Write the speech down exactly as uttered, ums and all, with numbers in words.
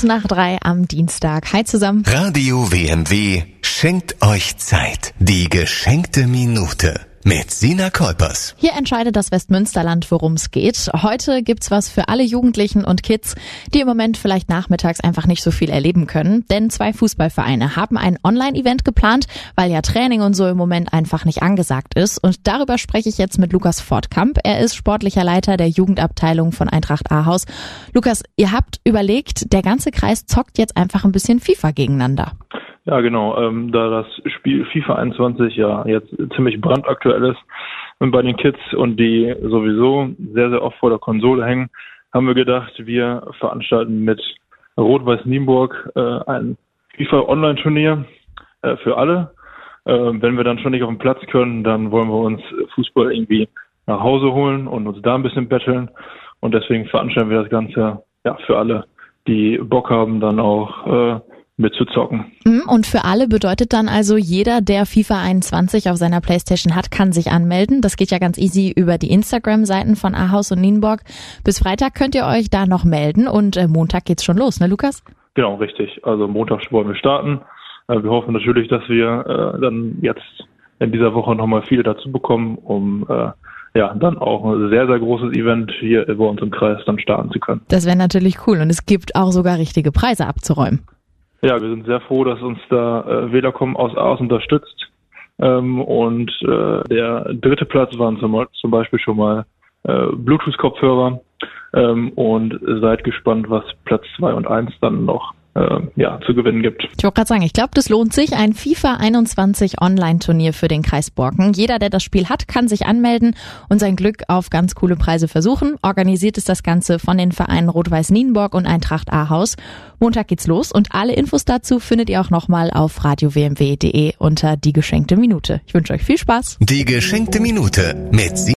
Kurz nach drei am Dienstag. Hi zusammen. Radio W M W schenkt euch Zeit. Die geschenkte Minute mit Sina Kolpers. Hier entscheidet das Westmünsterland, worum es geht. Heute gibt's was für alle Jugendlichen und Kids, die im Moment vielleicht nachmittags einfach nicht so viel erleben können. Denn zwei Fußballvereine haben ein Online-Event geplant, weil ja Training und so im Moment einfach nicht angesagt ist. Und darüber spreche ich jetzt mit Lukas Fortkamp. Er ist sportlicher Leiter der Jugendabteilung von Eintracht Ahaus. Lukas, ihr habt überlegt, der ganze Kreis zockt jetzt einfach ein bisschen FIFA gegeneinander. Ja, genau. Ähm, da das Spiel FIFA einundzwanzig ja jetzt ziemlich brandaktuell ist bei den Kids und die sowieso sehr, sehr oft vor der Konsole hängen, haben wir gedacht, wir veranstalten mit Rot-Weiß Nienburg äh, ein FIFA-Online-Turnier äh, für alle. Äh, wenn wir dann schon nicht auf den Platz können, dann wollen wir uns Fußball irgendwie nach Hause holen und uns da ein bisschen betteln. Und deswegen veranstalten wir das Ganze ja für alle, die Bock haben, dann auch äh, mitzuzocken. Und für alle bedeutet dann also, jeder, der FIFA einundzwanzig auf seiner Playstation hat, kann sich anmelden. Das geht ja ganz easy über die Instagram-Seiten von Ahaus und Nienburg. Bis Freitag könnt ihr euch da noch melden und äh, Montag geht's schon los, ne Lukas? Genau, richtig. Also Montag wollen wir starten. Äh, wir hoffen natürlich, dass wir äh, dann jetzt in dieser Woche nochmal viele dazu bekommen, um äh, ja dann auch ein sehr, sehr großes Event hier bei uns im Kreis dann starten zu können. Das wäre natürlich cool und es gibt auch sogar richtige Preise abzuräumen. Ja, wir sind sehr froh, dass uns da äh, Wählerkommen aus Ahaus unterstützt. Ähm, und äh, der dritte Platz waren zum, zum Beispiel schon mal äh, Bluetooth-Kopfhörer. Ähm, und seid gespannt, was Platz zwei und eins dann noch äh, ja, zu gewinnen gibt. Ich wollte gerade sagen, ich glaube, das lohnt sich. Ein FIFA einundzwanzig Online-Turnier für den Kreis Borken. Jeder, der das Spiel hat, kann sich anmelden und sein Glück auf ganz coole Preise versuchen. Organisiert ist das Ganze von den Vereinen Rot-Weiß Nienburg und Eintracht Ahaus. Montag geht's los und alle Infos dazu findet ihr auch nochmal auf radio w m w punkt d e unter die geschenkte Minute. Ich wünsche euch viel Spaß. Die geschenkte Minute mit